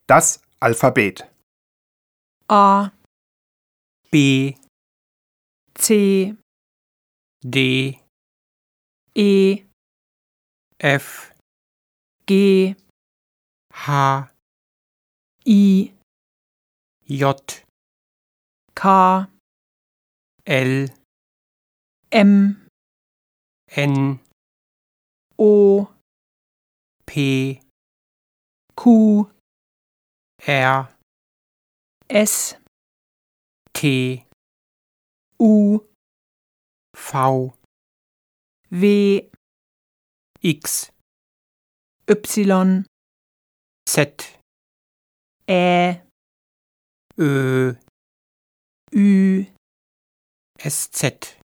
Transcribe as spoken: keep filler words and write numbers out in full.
Das Alphabet. A, B, C, D, E, F, G, H, I, J, K, L, M, N, O, P, Q, R, S, T, U, V, W, X, Y, Z, Ä, Ö, Ü, S Z.